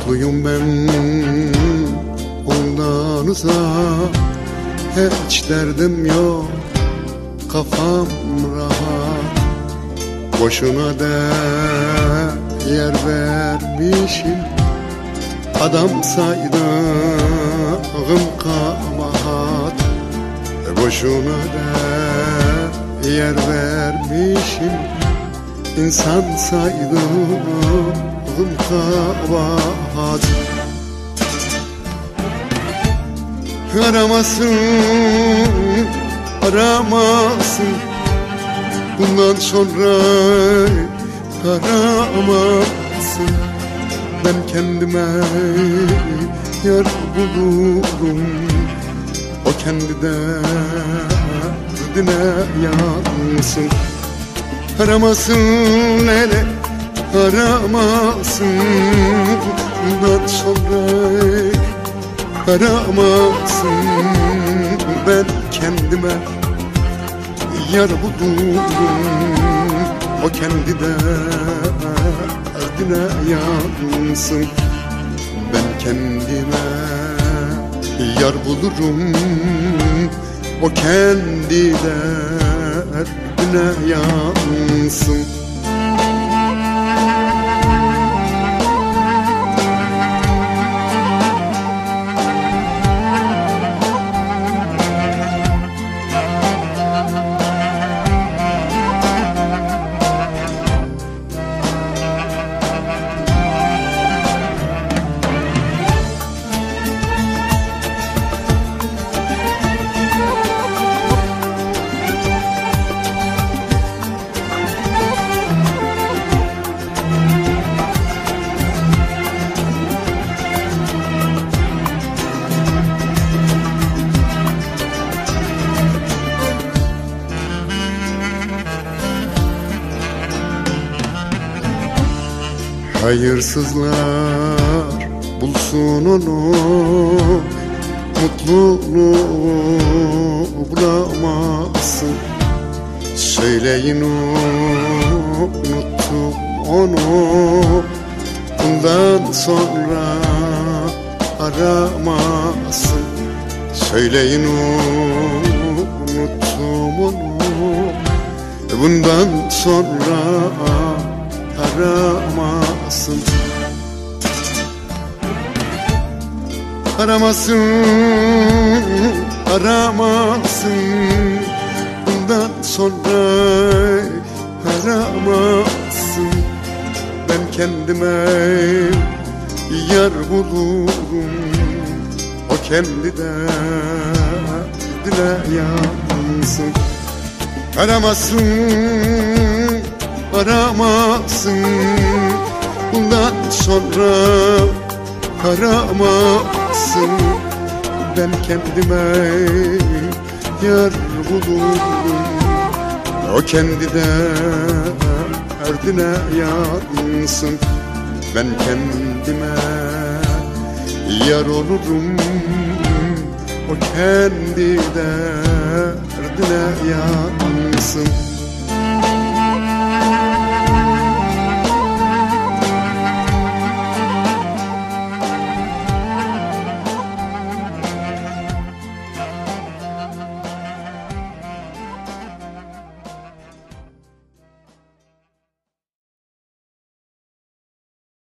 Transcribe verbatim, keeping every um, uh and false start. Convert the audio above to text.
Mutluyum ben ondan uzak, hiç derdim yok, kafam rahat. Boşuna değer vermişim, adam saydığım kabahat. Boşuna değer vermişim, insan saydığım kabahat. Aramasın, aramasın, bundan sonra aramasın. Ben kendime yar bulurum, o kendi derdine yansın. Aramasın hele, aramasın, bundan sonra aramasın. Ben kendime yar bulurum, o kendi derdine yansın. Ben kendime yar bulurum, o kendi derdine yansın. Hayırsızlar bulsun onu, mutluluğu bulamasın. Söyleyin unuttum onu, bundan sonra aramasın. Söyleyin unuttum onu, bundan sonra aramasın. Aramasın, aramasın, bundan sonra aramasın. Ben kendime yar bulurum, o kendi derdine yansın. Aramasın, aramasın, bundan sonra aramasın. Ben kendime yar bulurum, o kendi derdine yansın. Ben kendime yar olurum, o kendi derdine yansın.